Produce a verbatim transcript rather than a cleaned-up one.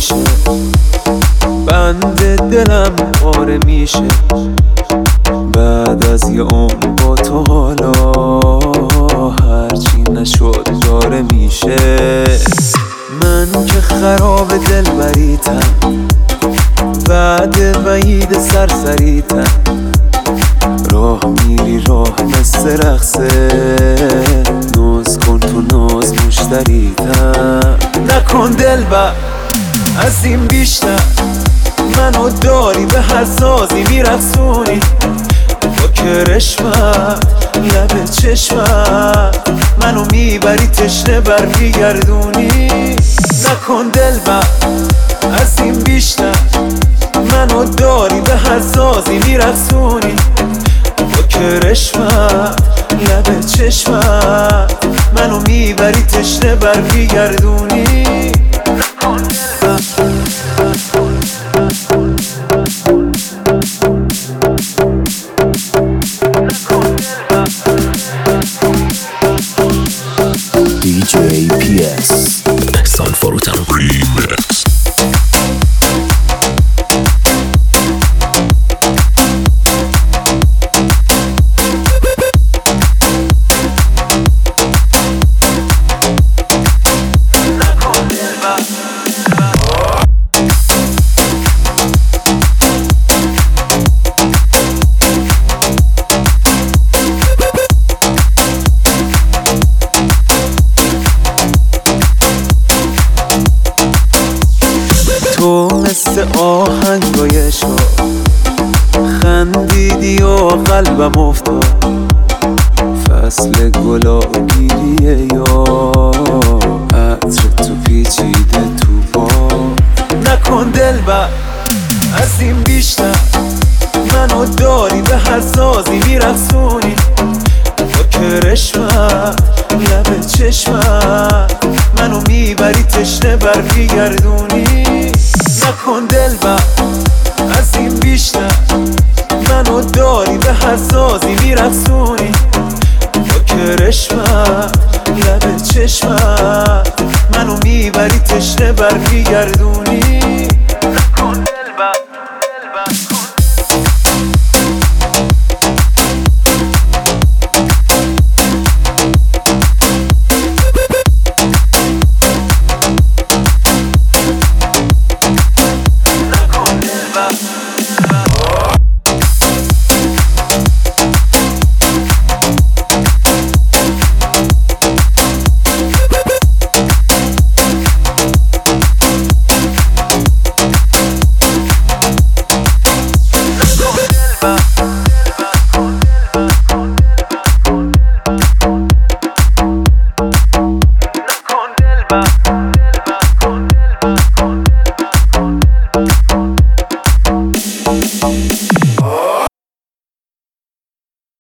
میشه، بند دلم پاره میشه بعد از یه عمر با تو. حالا هرچی نشد داره میشه. من که خراب دل بریتم، بعد وعید سرسریتم. راه میری راه مثل رقصه، ناز کن تو ناز مشتریتم. نکن دلبر از این بیشتر، منو داری به هر سازی میرقصونی. با کرشمت لب چشمت منو میبری تشنه برمیگردونی. نکن دلبر از این بیشتر، منو داری به هر سازی میرقصونی. با کرشمت لب چشمت منو میبری تشنه برمیگردونی. نکن دلبر دی جی پی اس احسان فروتن ریمیکس. تو مثل آهنگای شو خندیدی و قلبم افتاد. فصل گلابیه یا عطر تو پیچیده تو باد. نکن دلبر از این بیشتر، منو داری به هر سازی میرقصونی. با کرشمت لب چشمت منو میبری تشنه برمیگردونی. نکن دلبر از این بیشتر، منو داری به هر سازی میرقصونی. با کرشمت لب چشمت منو میبری تشنه برمیگردونی.